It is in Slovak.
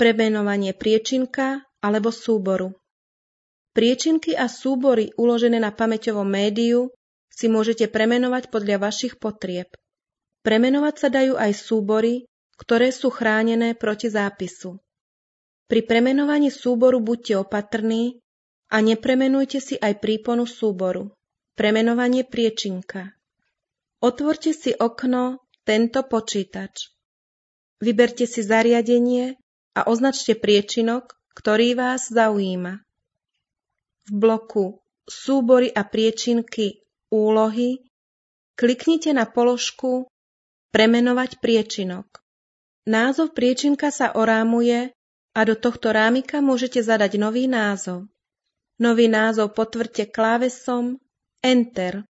Premenovanie priečinka alebo súboru. Priečinky a súbory uložené na pamäťovom médiu si môžete premenovať podľa vašich potrieb. Premenovať sa dajú aj súbory, ktoré sú chránené proti zápisu. Pri premenovaní súboru buďte opatrní a nepremenujte si aj príponu súboru. Premenovanie priečinka. Otvorte si okno Tento počítač. Vyberte si zariadenie a označte priečinok, ktorý vás zaujíma. V bloku Súbory a priečinky úlohy kliknite na položku Premenovať priečinok. Názov priečinka sa orámuje a do tohto rámika môžete zadať nový názov. Nový názov potvrďte klávesom Enter.